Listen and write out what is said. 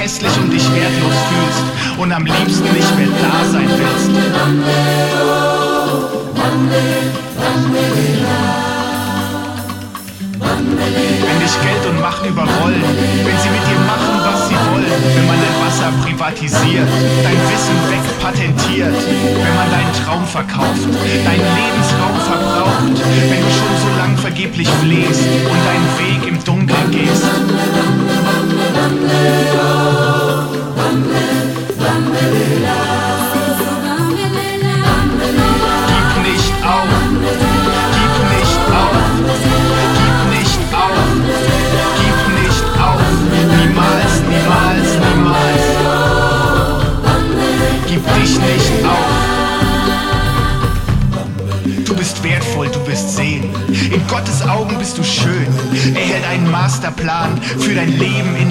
hässlich und dich wertlos fühlst und am liebsten nicht mehr da sein willst. Wenn dich Geld und Macht überrollen, wenn sie mit dir machen, was sie wollen, wenn man dein Wasser privatisiert, dein Wissen wegpatentiert, wenn man deinen Traum verkauft, deinen Lebensraum verbraucht, wenn du schon so lang vergeblich flehst und deinen Weg im Dunkeln gehst. Gib nicht auf, gib nicht auf, gib nicht auf, gib nicht auf, niemals, niemals, niemals. Gib dich nicht auf. Du bist wertvoll, du wirst sehen. In Gottes Augen bist du schön. Er hält einen Masterplan für dein Leben in